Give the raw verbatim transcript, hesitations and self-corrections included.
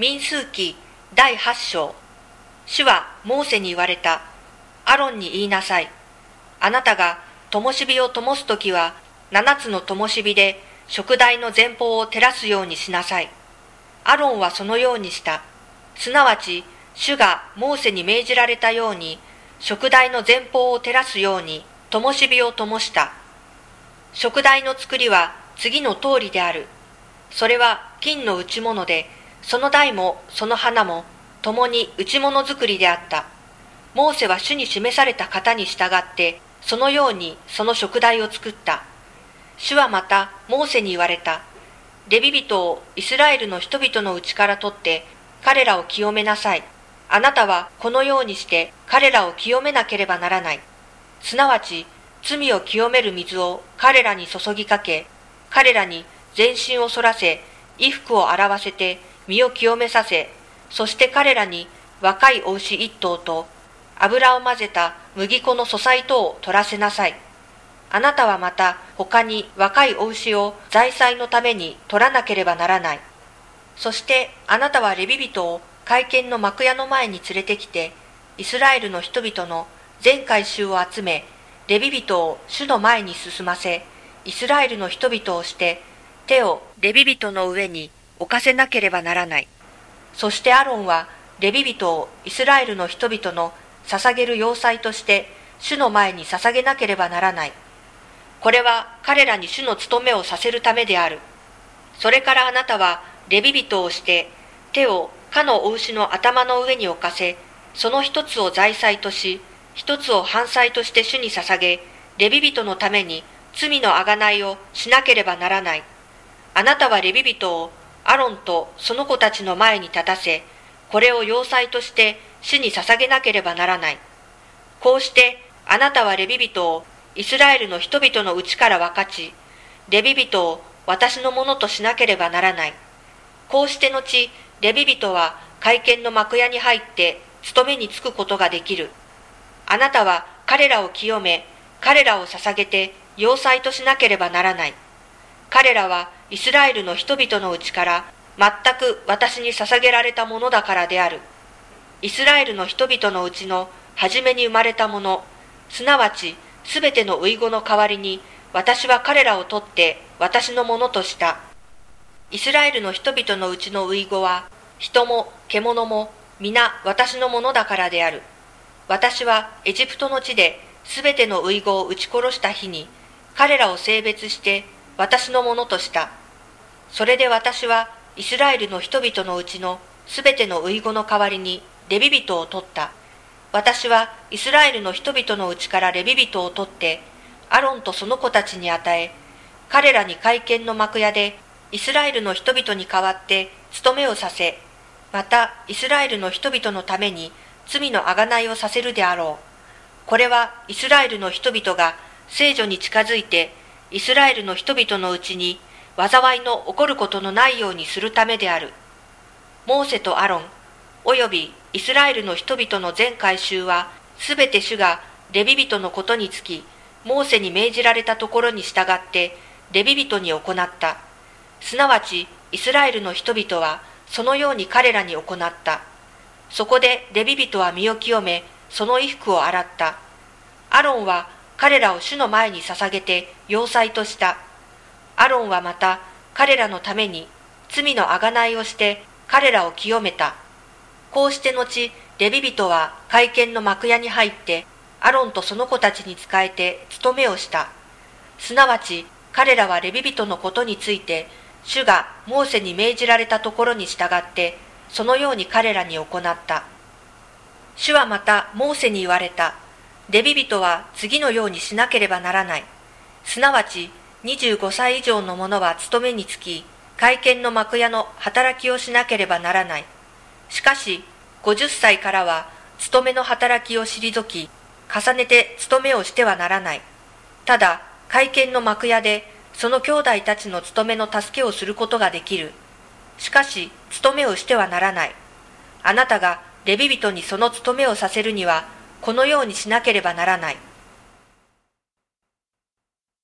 民数記だいはち章。主はモーセに言われた。アロンに言いなさい。あなたが灯火を灯すときは、七つの灯火で燭台の前方を照らすようにしなさい。アロンはそのようにした。すなわち、主がモーセに命じられたように、燭台の前方を照らすように、灯火を灯した。燭台の作りは次の通りである。それは金の打物で、その台もその花も共に打物作りであった。モーセは主に示された型に従って、そのようにその燭台を作った。主はまたモーセに言われた。レビ人をイスラエルの人々のうちから取って彼らを清めなさい。あなたはこのようにして彼らを清めなければならない。すなわち罪を清める水を彼らに注ぎかけ、彼らに全身を反らせ、衣服を洗わせて身を清めさせ、そして彼らに若い子牛一頭と油を混ぜた麦粉の素菜とを取らせなさい。あなたはまた他に若い子牛を財祭のために取らなければならない。そしてあなたはレビ人を会見の幕屋の前に連れてきて、イスラエルの人々の全会衆を集め、レビ人を主の前に進ませ、イスラエルの人々をして、手をレビ人の上に置かせなければならない。そしてアロンはレビ人をイスラエルの人々の捧げる要祭として主の前に捧げなければならない。これは彼らに主の務めをさせるためである。それからあなたはレビ人をして手をかのお牛の頭の上に置かせ、その一つを財祭とし、一つを燔祭として主に捧げ、レビ人のために罪のあがないをしなければならない。あなたはレビ人をアロンとその子たちの前に立たせ、これを要祭として主に捧げなければならない。こうしてあなたはレビ人をイスラエルの人々のうちから分かち、レビ人を私のものとしなければならない。こうして後、レビ人は会見の幕屋に入って務めに就くことができる。あなたは彼らを清め、彼らを捧げて要祭としなければならない。彼らはイスラエルの人々のうちから全く私に捧げられたものだからである。イスラエルの人々のうちの初めに生まれたもの、すなわちすべての遺語の代わりに私は彼らを取って私のものとした。イスラエルの人々のうちの遺語は人も獣も皆私のものだからである。私はエジプトの地ですべての遺語を撃ち殺した日に彼らを性別して私のものとした。それで私はイスラエルの人々のうちのすべての遺語の代わりにレビ人を取った。私はイスラエルの人々のうちからレビ人を取ってアロンとその子たちに与え、彼らに会見の幕屋でイスラエルの人々に代わって務めをさせ、またイスラエルの人々のために罪のあがないをさせるであろう。これはイスラエルの人々が聖女に近づいてイスラエルの人々のうちに災いの起こることのないようにするためである。モーセとアロンおよびイスラエルの人々の全会衆はすべて主がレビ人のことにつきモーセに命じられたところに従ってレビ人に行った。すなわちイスラエルの人々はそのように彼らに行った。そこでレビ人は身を清め、その衣服を洗った。アロンは彼らを主の前に捧げて要祭とした。アロンはまた彼らのために罪のあがないをして彼らを清めた。こうして後、レビ人は会見の幕屋に入ってアロンとその子たちに仕えて務めをした。すなわち彼らはレビ人のことについて主がモーセに命じられたところに従ってそのように彼らに行った。主はまたモーセに言われた。レビ人は次のようにしなければならない。すなわちにじゅうごさい以上の者は務めにつき、会見の幕屋の働きをしなければならない。しかしごじゅっさいからは務めの働きを退き、重ねて務めをしてはならない。ただ会見の幕屋でその兄弟たちの務めの助けをすることができる。しかし務めをしてはならない。あなたがレビ人にその務めをさせるにはこのようにしなければならない。